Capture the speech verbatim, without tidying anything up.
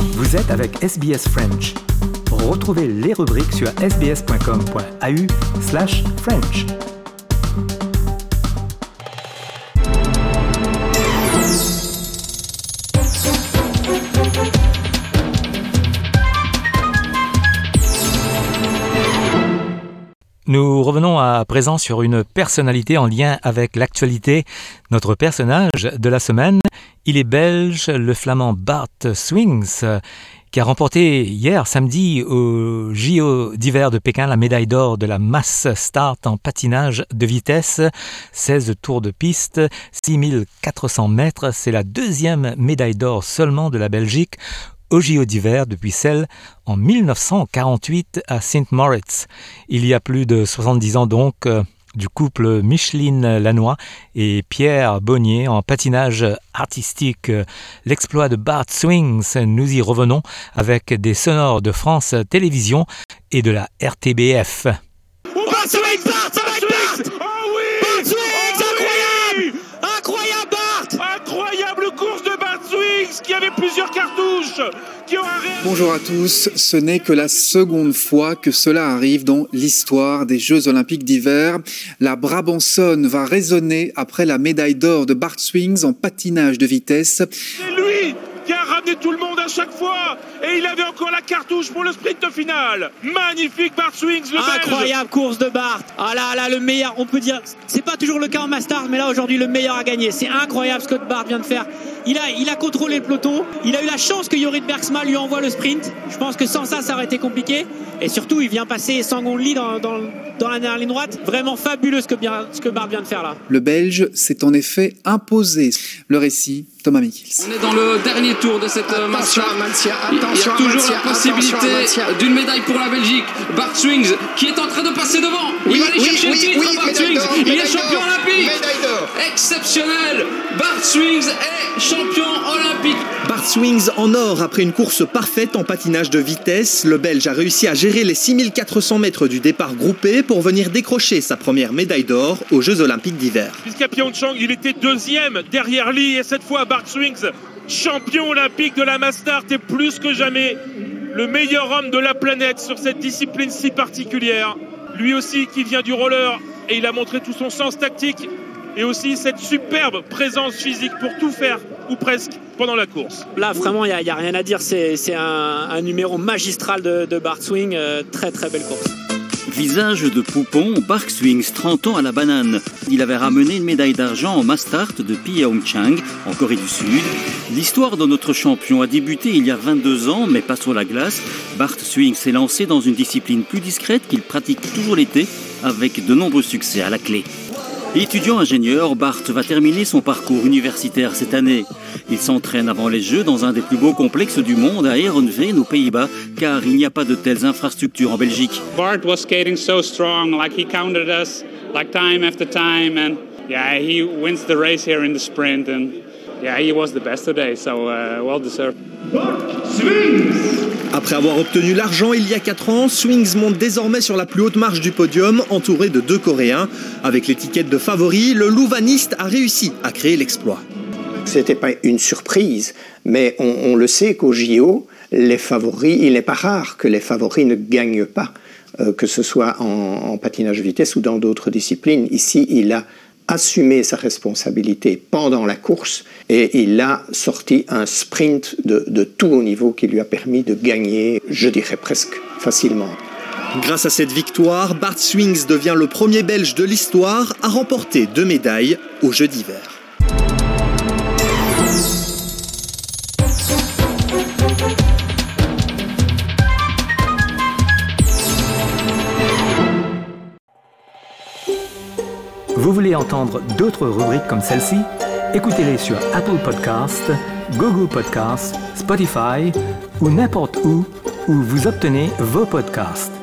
Vous êtes avec S B S French. Retrouvez les rubriques sur sbs.com.au slash French. Nous revenons à présent sur une personnalité en lien avec l'actualité. Notre personnage de la semaine, il est belge, le flamand Bart Swings, qui a remporté hier samedi au J O d'hiver de Pékin la médaille d'or de la mass start en patinage de vitesse, seize tours de piste, six mille quatre cents mètres. C'est la deuxième médaille d'or seulement de la Belgique au J O d'hiver depuis celle en dix-neuf cent quarante-huit à Saint Moritz. Il y a plus de soixante-dix ans donc, euh, du couple Micheline Lannoy et Pierre Bonnier en patinage artistique. L'exploit de Bart Swings, nous y revenons avec des sonores de France Télévisions et de la R T B F. Bart Swings, Bart, ça va être Bart! Oh oui! Bart Swings, Oh incroyable! oui! Incroyable Bart! Incroyable course de Bart Swings qui avait plusieurs cartouches, qui aura réalisé... Bonjour à tous, ce n'est que la seconde fois que cela arrive dans l'histoire des Jeux Olympiques d'hiver. La Brabançonne va résonner après la médaille d'or de Bart Swings en patinage de vitesse. C'est lui qui a ramené tout le monde à chaque fois, et il avait encore la cartouche pour le sprint final. Magnifique Bart Swings, le Belge. Incroyable course de Bart. Ah là là, le meilleur, on peut dire, c'est pas toujours le cas en Mastart, mais là aujourd'hui le meilleur a gagné. C'est incroyable ce que Bart vient de faire. Il a, il a contrôlé le peloton. Il a eu la chance que Jorrit Bergsma lui envoie le sprint. Je pense que sans ça, ça aurait été compliqué. Et surtout, il vient passer Sangon Lee dans, dans, dans la dernière ligne droite. Vraiment fabuleux ce que, bien, ce que Bart vient de faire là. Le Belge s'est en effet imposé. Le récit, Thomas Mikils. On est dans le dernier tour de cette match. Il y a toujours la possibilité d'une médaille pour la Belgique. Bart Swings qui est en train de passer devant. Il oui, va aller oui, chercher oui, le titre, oui, Bart médaille Swings. d'or, Il est médaille champion d'or, olympique. médaille d'or. Exceptionnel. Bart Swings est champion olympique. Bart Swings en or après une course parfaite en patinage de vitesse. Le Belge a réussi à gérer les six mille quatre cents mètres du départ groupé pour venir décrocher sa première médaille d'or aux Jeux Olympiques d'hiver. Puisqu'à Pyeongchang, il était deuxième derrière Lee, et cette fois Bart Swings, champion olympique de la Mastart, et plus que jamais le meilleur homme de la planète sur cette discipline si particulière. Lui aussi qui vient du roller, et il a montré tout son sens tactique et aussi cette superbe présence physique pour tout faire, ou presque, pendant la course. Là, vraiment, il n'y a, a rien à dire. C'est, c'est un, un numéro magistral de, de Bart Swings. Euh, très, très belle course. Visage de poupon, Bart Swings, trente ans à la banane. Il avait ramené une médaille d'argent en Mastart de Pyeongchang, en Corée du Sud. L'histoire de notre champion a débuté il y a vingt-deux ans, mais pas sur la glace. Bart Swings s'est lancé dans une discipline plus discrète qu'il pratique toujours l'été, avec de nombreux succès à la clé. Étudiant ingénieur, Bart va terminer son parcours universitaire cette année. Il s'entraîne avant les Jeux dans un des plus beaux complexes du monde à Heerenveen aux Pays-Bas, car il n'y a pas de telles infrastructures en Belgique. Bart was skating so strong, like he counted us, like time after time, and yeah, he wins the race here in the sprint, and yeah, he was the best today, so uh, well deserved. Bart Swings! Après avoir obtenu l'argent il y a quatre ans, Swings monte désormais sur la plus haute marche du podium, entouré de deux Coréens. Avec l'étiquette de favori, le louvaniste a réussi à créer l'exploit. C'était pas une surprise, mais on, on le sait qu'au J O, les favoris, il n'est pas rare que les favoris ne gagnent pas, euh, que ce soit en, en patinage de vitesse ou dans d'autres disciplines. Ici, il a assumé sa responsabilité pendant la course et il a sorti un sprint de, de tout haut niveau qui lui a permis de gagner, je dirais presque facilement. Grâce à cette victoire, Bart Swings devient le premier Belge de l'histoire à remporter deux médailles aux Jeux d'hiver. Vous voulez entendre d'autres rubriques comme celle-ci? Écoutez-les sur Apple Podcasts, Google Podcasts, Spotify ou n'importe où où vous obtenez vos podcasts.